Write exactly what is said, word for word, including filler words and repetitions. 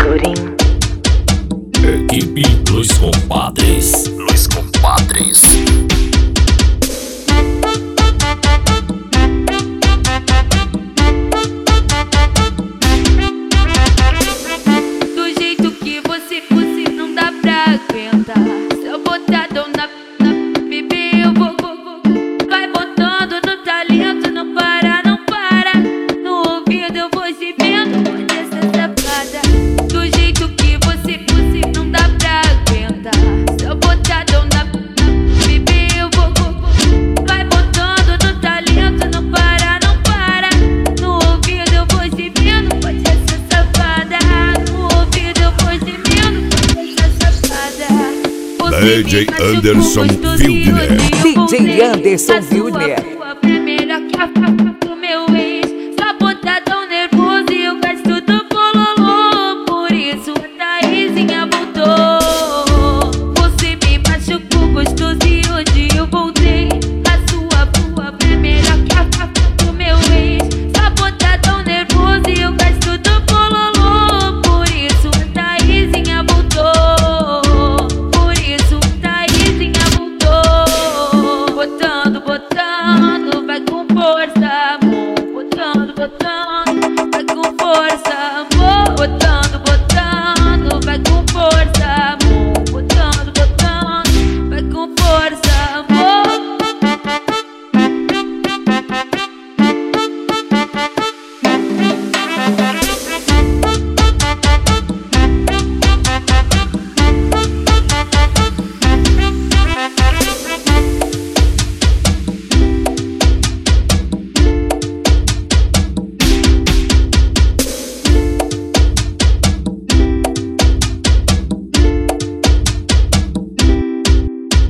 Turim. Equipe Luiz Compadres. Luiz Compadres. Do jeito que você fosse, não dá pra aguentar. Seu botadão na, na bebê, eu vou, vou, vou. Vai botando no talento, não para, não para. No ouvido eu vou gemendo, pode essa safada. Do jeito que você fosse, não dá pra aguentar. Seu botadão na, na bebê, eu vou, vou, vou. Vai botando no talento, não para, não para. No ouvido eu vou gemendo, pode essa safada. No ouvido eu vou gemendo, pode essa safada. D J Anderson Wildner. D J Anderson Wildner.